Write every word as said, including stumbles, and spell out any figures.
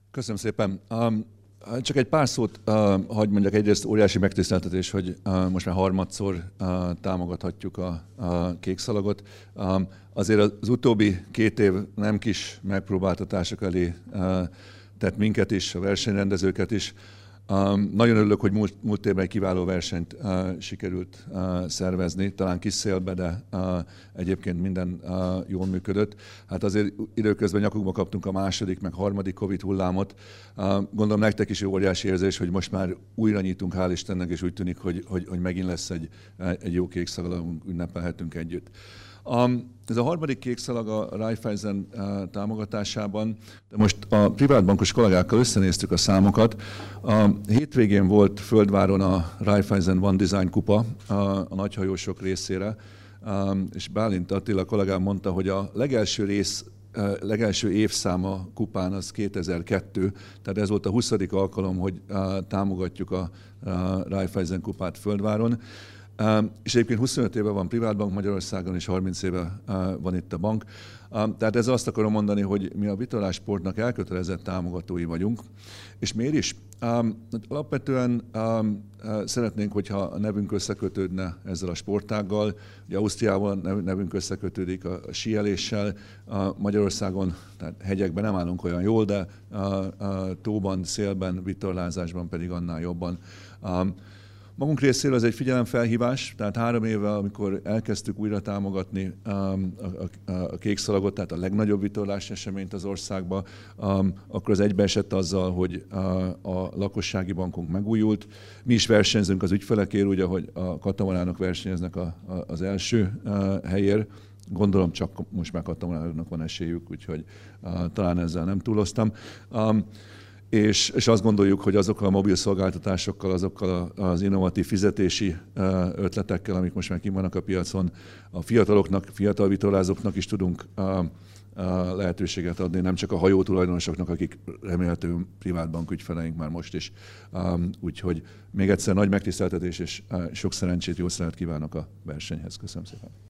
Köszönöm szépen. Um, csak egy pár szót uh, hagy mondjak. Egyrészt óriási megtiszteltetés, hogy uh, most már harmadszor uh, támogathatjuk a, a kékszalagot. Um, azért az utóbbi két év nem kis megpróbáltatások elé uh, tett minket is, a versenyrendezőket is. Um, nagyon örülök, hogy múlt, múlt évben egy kiváló versenyt uh, sikerült uh, szervezni, talán kis szélbe, de uh, egyébként minden uh, jól működött. Hát azért időközben nyakunkba kaptunk a második, meg harmadik Covid hullámot. Uh, gondolom nektek is óriási érzés, hogy most már újra nyitunk, hál' Istennek, és úgy tűnik, hogy, hogy, hogy megint lesz egy, egy jó kékszalag, ünnepelhetünk együtt. Um, ez a harmadik kékszalag a Raiffeisen uh, támogatásában, de most a privátbankos kollégákkal összenéztük a számokat. A hétvégén volt Földváron a Raiffeisen One Design kupa a, a nagyhajósok részére, um, és Bálint Attila kollégám mondta, hogy a legelső rész legelső évszáma kupán az kétezer-kettő, tehát ez volt a huszadik alkalom, hogy uh, támogatjuk a, a Raiffeisen kupát Földváron. Uh, és egyébként huszonöt éve van privátbank Magyarországon, és harminc éve uh, van itt a bank. Um, tehát ezzel azt akarom mondani, hogy mi a vitorlássportnak elkötelezett támogatói vagyunk. És miért is? Um, alapvetően um, uh, szeretnénk, hogyha a nevünk összekötődne ezzel a sportággal. Ugye Ausztriával nevünk összekötődik a, a síeléssel. Uh, Magyarországon, tehát hegyekben nem állunk olyan jól, de uh, uh, tóban, szélben, vitorlázásban pedig annál jobban. Um, Magunk részéről ez egy figyelemfelhívás, tehát három éve, amikor elkezdtük újra támogatni um, a, a, a kékszalagot, tehát a legnagyobb vitorlás eseményt az országban, um, akkor az egybeesett azzal, hogy a, a lakossági bankunk megújult. Mi is versenyzünk az ügyfelekért, úgy, ahogy a katamaránok versenyeznek a, a, az első uh, helyért. Gondolom csak most már katamaránoknak van esélyük, úgyhogy uh, talán ezzel nem túloztam. Um, És, és azt gondoljuk, hogy azokkal a mobil szolgáltatásokkal, azokkal az innovatív fizetési ötletekkel, amik most már kim vannak a piacon, a fiataloknak, fiatal vitorlázóknak is tudunk lehetőséget adni, nem csak a hajó tulajdonosoknak, akik remélhetően privátbank ügyfeleink már most is. Úgyhogy még egyszer nagy megtiszteltetés és sok szerencsét, jó szeret kívánok a versenyhez. Köszönöm szépen.